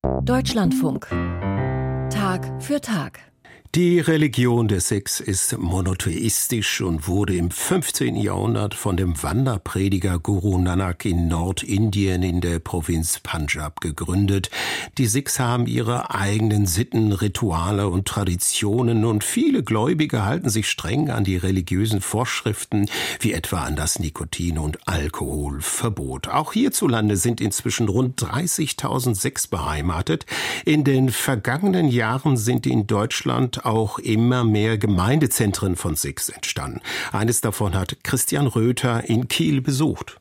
Deutschlandfunk. Tag für Tag. Die Religion der Sikhs ist monotheistisch und wurde im 15. Jahrhundert von dem Wanderprediger Guru Nanak in Nordindien in der Provinz Punjab gegründet. Die Sikhs haben ihre eigenen Sitten, Rituale und Traditionen und viele Gläubige halten sich streng an die religiösen Vorschriften, wie etwa an das Nikotin- und Alkoholverbot. Auch hierzulande sind inzwischen rund 30.000 Sikhs beheimatet. In den vergangenen Jahren sind in Deutschland auch immer mehr Gemeindezentren von Sikhs entstanden. Eines davon hat Christian Röther in Kiel besucht.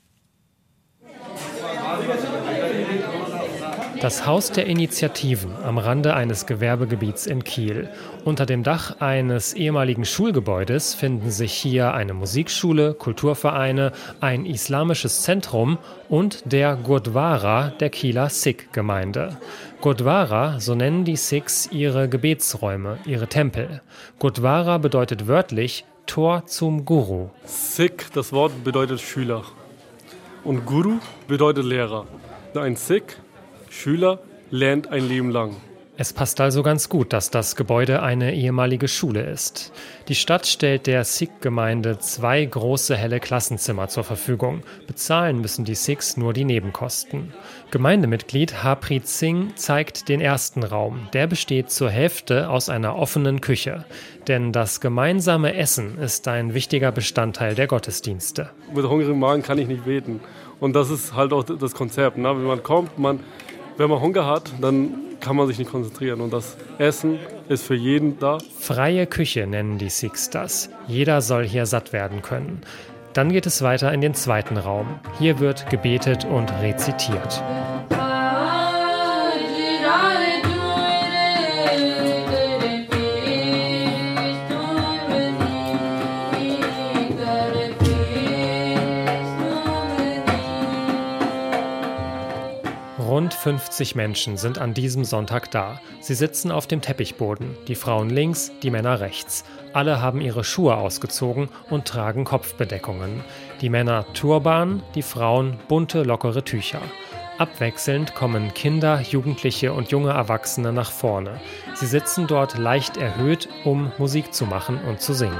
Das Haus der Initiativen am Rande eines Gewerbegebiets in Kiel. Unter dem Dach eines ehemaligen Schulgebäudes finden sich hier eine Musikschule, Kulturvereine, ein islamisches Zentrum und der Gurdwara der Kieler Sikh-Gemeinde. Gurdwara, so nennen die Sikhs ihre Gebetsräume, ihre Tempel. Gurdwara bedeutet wörtlich Tor zum Guru. Sikh, das Wort bedeutet Schüler. Und Guru bedeutet Lehrer. Ein Sikh, Schüler, lernt ein Leben lang. Es passt also ganz gut, dass das Gebäude eine ehemalige Schule ist. Die Stadt stellt der Sikh-Gemeinde 2 große helle Klassenzimmer zur Verfügung. Bezahlen müssen die Sikhs nur die Nebenkosten. Gemeindemitglied Harpreet Singh zeigt den ersten Raum. Der besteht zur Hälfte aus einer offenen Küche. Denn das gemeinsame Essen ist ein wichtiger Bestandteil der Gottesdienste. Mit hungrigem Magen kann ich nicht beten. Und das ist halt auch das Konzept. Ne? Wenn man kommt, wenn man Hunger hat, dann kann man sich nicht konzentrieren. Und das Essen ist für jeden da. Freie Küche nennen die Sikhs das. Jeder soll hier satt werden können. Dann geht es weiter in den zweiten Raum. Hier wird gebetet und rezitiert. Rund 50 Menschen sind an diesem Sonntag da. Sie sitzen auf dem Teppichboden, die Frauen links, die Männer rechts. Alle haben ihre Schuhe ausgezogen und tragen Kopfbedeckungen. Die Männer Turban, die Frauen bunte, lockere Tücher. Abwechselnd kommen Kinder, Jugendliche und junge Erwachsene nach vorne. Sie sitzen dort leicht erhöht, um Musik zu machen und zu singen.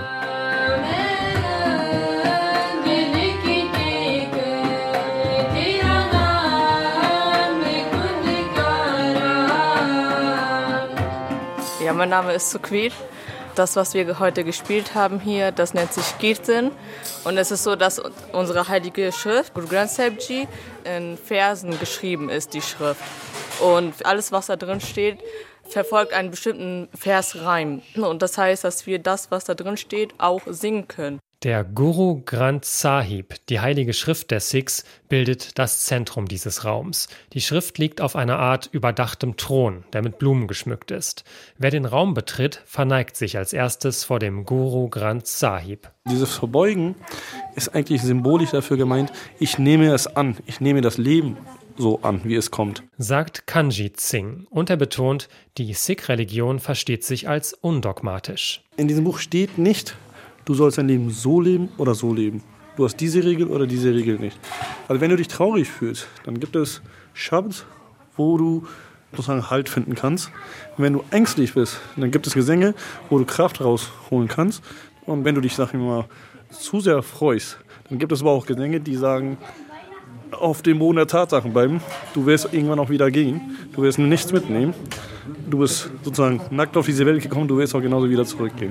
Ja, mein Name ist Sukhveer. Das, was wir heute gespielt haben hier, das nennt sich Kirtan. Und es ist so, dass unsere heilige Schrift, Guru Granth Sahib Ji, in Versen geschrieben ist, die Schrift. Und alles, was da drin steht, verfolgt einen bestimmten Versreim. Und das heißt, dass wir das, was da drin steht, auch singen können. Der Guru Granth Sahib, die heilige Schrift der Sikhs, bildet das Zentrum dieses Raums. Die Schrift liegt auf einer Art überdachtem Thron, der mit Blumen geschmückt ist. Wer den Raum betritt, verneigt sich als erstes vor dem Guru Granth Sahib. Dieses Verbeugen ist eigentlich symbolisch dafür gemeint, ich nehme es an, ich nehme das Leben so an, wie es kommt. Sagt Kanjit Singh und er betont, die Sikh-Religion versteht sich als undogmatisch. In diesem Buch steht nicht, du sollst dein Leben so leben oder so leben. Du hast diese Regel oder diese Regel nicht. Also wenn du dich traurig fühlst, dann gibt es Shabds, wo du sozusagen Halt finden kannst. Und wenn du ängstlich bist, dann gibt es Gesänge, wo du Kraft rausholen kannst. Und wenn du dich, sag ich mal, zu sehr freust, dann gibt es aber auch Gesänge, die sagen, auf dem Boden der Tatsachen bleiben. Du wirst irgendwann auch wieder gehen. Du wirst nichts mitnehmen. Du bist sozusagen nackt auf diese Welt gekommen, du wirst auch genauso wieder zurückgehen.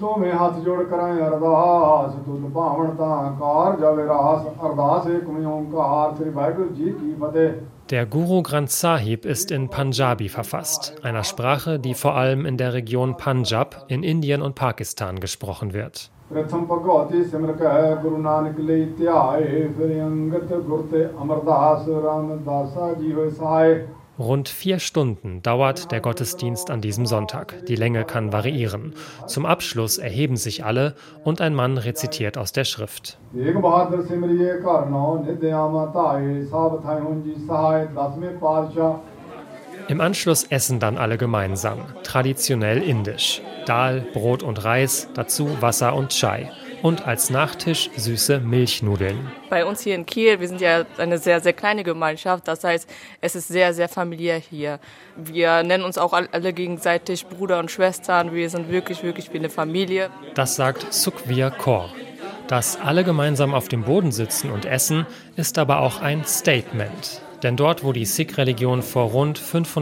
Der Guru Granth Sahib ist in Punjabi verfasst, einer Sprache, die vor allem in der Region Punjab in Indien und Pakistan gesprochen wird. Rund 4 Stunden dauert der Gottesdienst an diesem Sonntag. Die Länge kann variieren. Zum Abschluss erheben sich alle und ein Mann rezitiert aus der Schrift. Im Anschluss essen dann alle gemeinsam, traditionell indisch. Dal, Brot und Reis, dazu Wasser und Chai. und als Nachtisch süße Milchnudeln. Bei uns hier in Kiel, wir sind ja eine sehr, sehr kleine Gemeinschaft, das heißt, es ist sehr, sehr familiär hier. Wir nennen uns auch alle gegenseitig Bruder und Schwestern, wir sind wirklich, wirklich wie eine Familie. Das sagt Sukhvir Kaur. Dass alle gemeinsam auf dem Boden sitzen und essen, ist aber auch ein Statement. Denn dort, wo die Sikh-Religion vor rund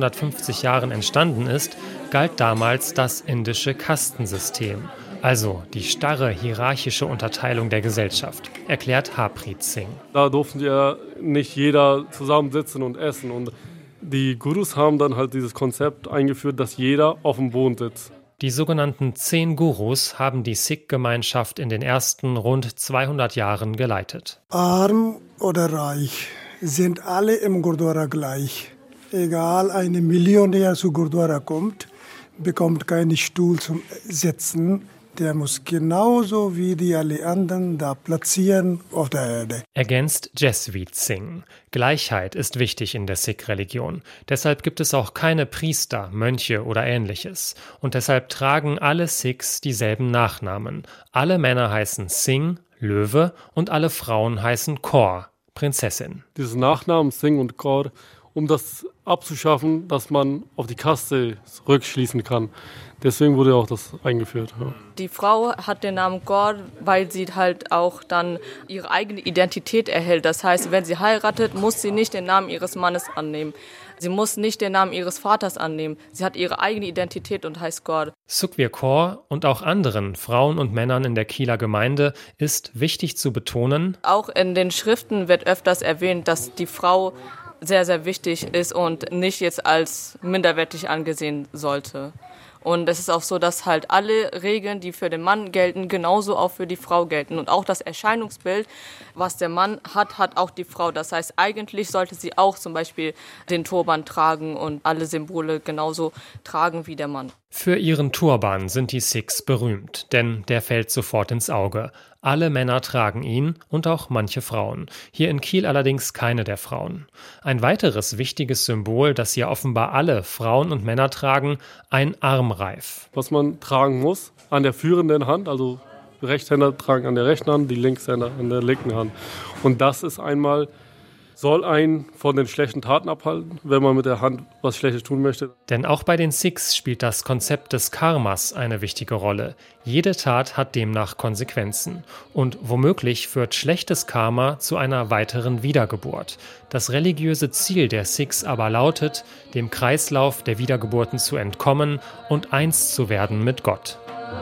550 Jahren entstanden ist, galt damals das indische Kastensystem. Also die starre hierarchische Unterteilung der Gesellschaft, erklärt Harpreet Singh. Da durften ja nicht jeder zusammensitzen und essen. Und die Gurus haben dann halt dieses Konzept eingeführt, dass jeder auf dem Boden sitzt. Die sogenannten 10 Gurus haben die Sikh-Gemeinschaft in den ersten rund 200 Jahren geleitet. Arm oder reich sind alle im Gurdwara gleich. Egal, ein Millionär zu Gurdwara kommt, bekommt keinen Stuhl zum Sitzen. Der muss genauso wie die alle anderen da platzieren auf der Erde. Ergänzt Jasveet Singh. Gleichheit ist wichtig in der Sikh-Religion. Deshalb gibt es auch keine Priester, Mönche oder Ähnliches. Und deshalb tragen alle Sikhs dieselben Nachnamen. Alle Männer heißen Singh, Löwe, und alle Frauen heißen Kaur, Prinzessin. Dieses Nachnamen Singh und Kaur, um das abzuschaffen, dass man auf die Kaste rückschließen kann. Deswegen wurde auch das eingeführt. Ja. Die Frau hat den Namen Kaur, weil sie halt auch dann ihre eigene Identität erhält. Das heißt, wenn sie heiratet, muss sie nicht den Namen ihres Mannes annehmen. Sie muss nicht den Namen ihres Vaters annehmen. Sie hat ihre eigene Identität und heißt Kaur. Sukhvir Kaur und auch anderen Frauen und Männern in der Kieler Gemeinde ist wichtig zu betonen. Auch in den Schriften wird öfters erwähnt, dass die Frau sehr, sehr wichtig ist und nicht jetzt als minderwertig angesehen sollte. Und es ist auch so, dass halt alle Regeln, die für den Mann gelten, genauso auch für die Frau gelten. Und auch das Erscheinungsbild, was der Mann hat, hat auch die Frau. Das heißt, eigentlich sollte sie auch zum Beispiel den Turban tragen und alle Symbole genauso tragen wie der Mann. Für ihren Turban sind die Sikhs berühmt, denn der fällt sofort ins Auge. Alle Männer tragen ihn und auch manche Frauen. Hier in Kiel allerdings keine der Frauen. Ein weiteres wichtiges Symbol, das hier offenbar alle Frauen und Männer tragen, ein Armreif. Was man tragen muss an der führenden Hand, also Rechtshänder tragen an der rechten Hand, die Linkshänder an der linken Hand. Und das ist einmal, soll einen von den schlechten Taten abhalten, wenn man mit der Hand was Schlechtes tun möchte. Denn auch bei den Sikhs spielt das Konzept des Karmas eine wichtige Rolle. Jede Tat hat demnach Konsequenzen. Und womöglich führt schlechtes Karma zu einer weiteren Wiedergeburt. Das religiöse Ziel der Sikhs aber lautet, dem Kreislauf der Wiedergeburten zu entkommen und eins zu werden mit Gott.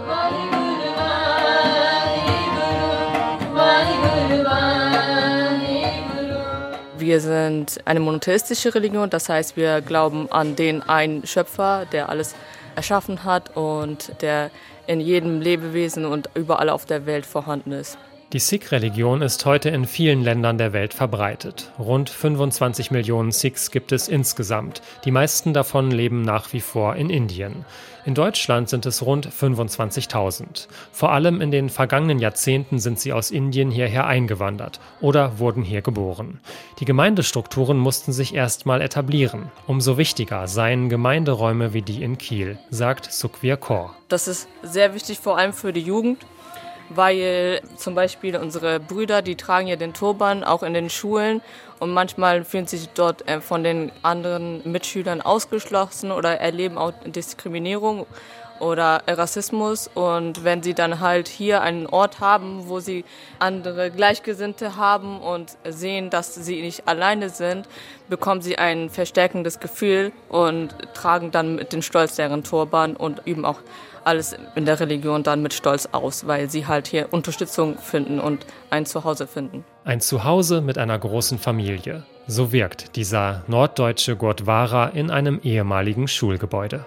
Wir sind eine monotheistische Religion, das heißt, wir glauben an den einen Schöpfer, der alles erschaffen hat und der in jedem Lebewesen und überall auf der Welt vorhanden ist. Die Sikh-Religion ist heute in vielen Ländern der Welt verbreitet. Rund 25 Millionen Sikhs gibt es insgesamt. Die meisten davon leben nach wie vor in Indien. In Deutschland sind es rund 25.000. Vor allem in den vergangenen Jahrzehnten sind sie aus Indien hierher eingewandert oder wurden hier geboren. Die Gemeindestrukturen mussten sich erstmal etablieren. Umso wichtiger seien Gemeinderäume wie die in Kiel, sagt Sukhvir Kaur. Das ist sehr wichtig, vor allem für die Jugend, weil zum Beispiel unsere Brüder, die tragen ja den Turban auch in den Schulen und manchmal fühlen sich dort von den anderen Mitschülern ausgeschlossen oder erleben auch Diskriminierung oder Rassismus. Und wenn sie dann halt hier einen Ort haben, wo sie andere Gleichgesinnte haben und sehen, dass sie nicht alleine sind, bekommen sie ein verstärkendes Gefühl und tragen dann mit dem Stolz deren Turban und üben auch alles in der Religion dann mit Stolz aus, weil sie halt hier Unterstützung finden und ein Zuhause finden. Ein Zuhause mit einer großen Familie. So wirkt dieser norddeutsche Gurdwara in einem ehemaligen Schulgebäude.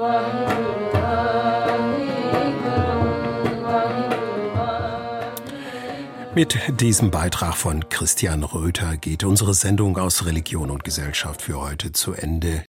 Mit diesem Beitrag von Christian Röther geht unsere Sendung aus Religion und Gesellschaft für heute zu Ende.